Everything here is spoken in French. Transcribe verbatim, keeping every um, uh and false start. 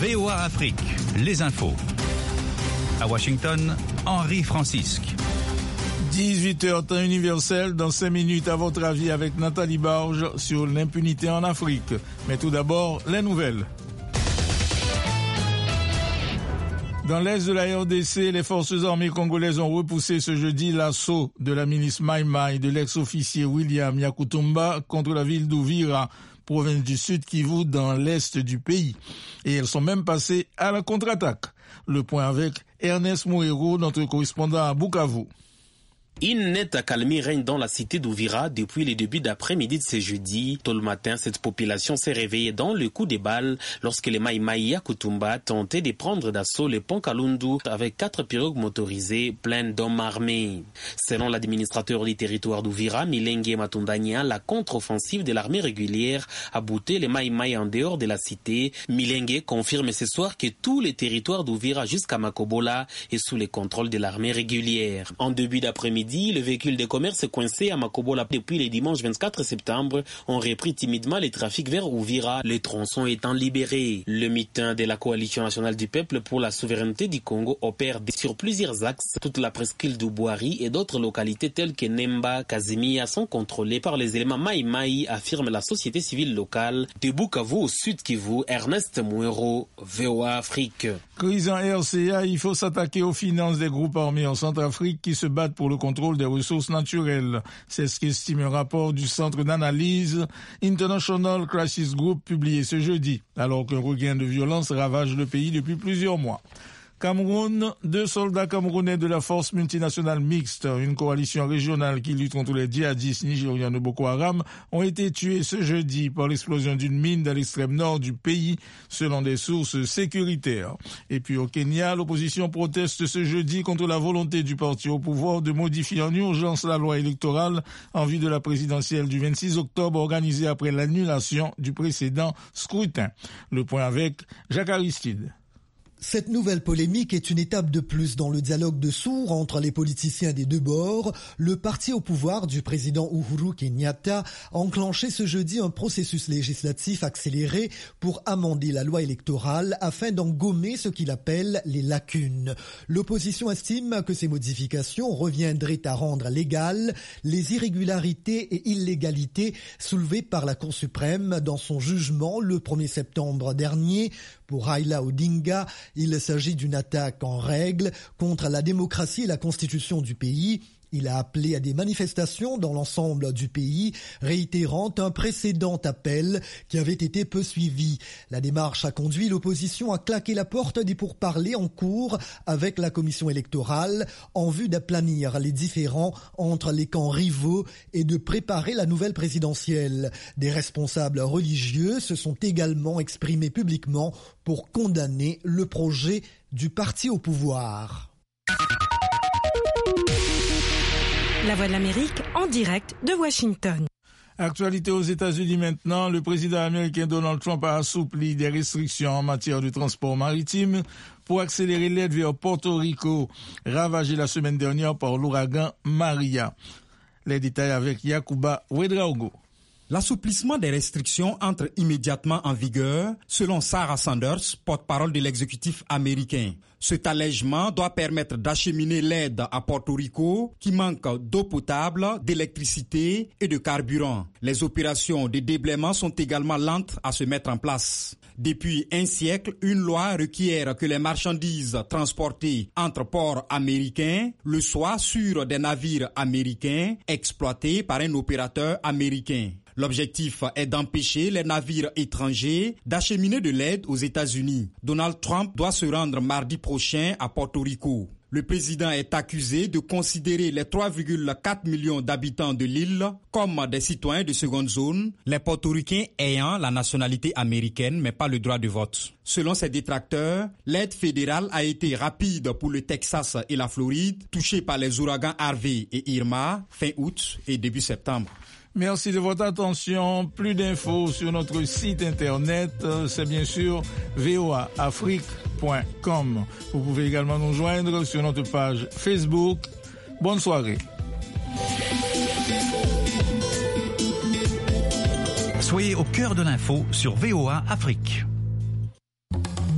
V O A Afrique, les infos. À Washington, Henri Francisque. dix-huit heures temps universel, dans cinq minutes à votre avis avec Nathalie Barge sur l'impunité en Afrique. Mais tout d'abord, les nouvelles. Dans l'est de la R D C, les forces armées congolaises ont repoussé ce jeudi l'assaut de la milice Mai Mai de l'ex-officier William Yakutumba contre la ville d'Ouvira, province du Sud Kivu, dans l'est du pays. Et elles sont même passées à la contre-attaque. Le point avec Ernest Mouero, notre correspondant à Bukavu. Une nette accalmie règne dans la cité d'Ouvira depuis les débuts d'après-midi de ce jeudi. Tôt le matin, cette population s'est réveillée dans le coup des balles lorsque les Mai Mai Yakutumba tentaient de prendre d'assaut le pont Kalundu avec quatre pirogues motorisées pleines d'hommes armés. Selon l'administrateur du territoire d'Ouvira, Milenge Matundanya, la contre-offensive de l'armée régulière a bouté les Mai Mai en dehors de la cité. Milenge confirme ce soir que tout le territoire d'Ouvira jusqu'à Makobola est sous le contrôle de l'armée régulière. En début d'après-midi, le véhicule de commerce coincé à Makobola depuis le dimanche vingt-quatre septembre ont repris timidement le trafic vers Ouvira, les tronçons étant libérés. Le mitin de la Coalition nationale du peuple pour la souveraineté du Congo opère sur plusieurs axes. Toute la presqu'île d'Ubwari et d'autres localités telles que Nemba, Kazimia sont contrôlées par les éléments Mai Mai, affirme la société civile locale. De Bukavu au Sud Kivu, Ernest Mouero, V O A Afrique. Crise en R C A, il faut s'attaquer aux finances des groupes armés en Centrafrique qui se battent pour le contrôle des ressources naturelles. C'est ce qu'estime un rapport du centre d'analyse International Crisis Group publié ce jeudi, alors qu'un regain de violence ravage le pays depuis plusieurs mois. Cameroun, deux soldats camerounais de la force multinationale mixte, une coalition régionale qui lutte contre les djihadistes nigérians de Boko Haram, ont été tués ce jeudi par l'explosion d'une mine dans l'extrême nord du pays, selon des sources sécuritaires. Et puis au Kenya, l'opposition proteste ce jeudi contre la volonté du parti au pouvoir de modifier en urgence la loi électorale en vue de la présidentielle du vingt-six octobre organisée après l'annulation du précédent scrutin. Le point avec Jacques Aristide. Cette nouvelle polémique est une étape de plus dans le dialogue de sourds entre les politiciens des deux bords. Le parti au pouvoir du président Uhuru Kenyatta a enclenché ce jeudi un processus législatif accéléré pour amender la loi électorale afin d'en gommer ce qu'il appelle les lacunes. L'opposition estime que ces modifications reviendraient à rendre légales les irrégularités et illégalités soulevées par la Cour suprême dans son jugement le premier septembre dernier. Pour Raila Odinga, il s'agit d'une attaque en règle contre la démocratie et la constitution du pays. Il a appelé à des manifestations dans l'ensemble du pays, réitérant un précédent appel qui avait été peu suivi. La démarche a conduit l'opposition à claquer la porte des pourparlers en cours avec la commission électorale en vue d'aplanir les différends entre les camps rivaux et de préparer la nouvelle présidentielle. Des responsables religieux se sont également exprimés publiquement pour condamner le projet du parti au pouvoir. La Voix de l'Amérique en direct de Washington. Actualité aux États-Unis maintenant, le président américain Donald Trump a assoupli des restrictions en matière de transport maritime pour accélérer l'aide vers Porto Rico, ravagé la semaine dernière par l'ouragan Maria. Les détails avec Yacouba Ouedraogo. L'assouplissement des restrictions entre immédiatement en vigueur, selon Sarah Sanders, porte-parole de l'exécutif américain. Cet allègement doit permettre d'acheminer l'aide à Porto Rico qui manque d'eau potable, d'électricité et de carburant. Les opérations de déblaiement sont également lentes à se mettre en place. Depuis un siècle, une loi requiert que les marchandises transportées entre ports américains le soient sur des navires américains exploités par un opérateur américain. L'objectif est d'empêcher les navires étrangers d'acheminer de l'aide aux États-Unis. Donald Trump doit se rendre mardi prochain à Porto Rico. Le président est accusé de considérer les trois virgule quatre millions d'habitants de l'île comme des citoyens de seconde zone, les portoricains ayant la nationalité américaine mais pas le droit de vote. Selon ses détracteurs, l'aide fédérale a été rapide pour le Texas et la Floride, touchés par les ouragans Harvey et Irma fin août et début septembre. Merci de votre attention. Plus d'infos sur notre site internet, c'est bien sûr v o a afrique point com. Vous pouvez également nous joindre sur notre page Facebook. Bonne soirée. Soyez au cœur de l'info sur V O A Afrique.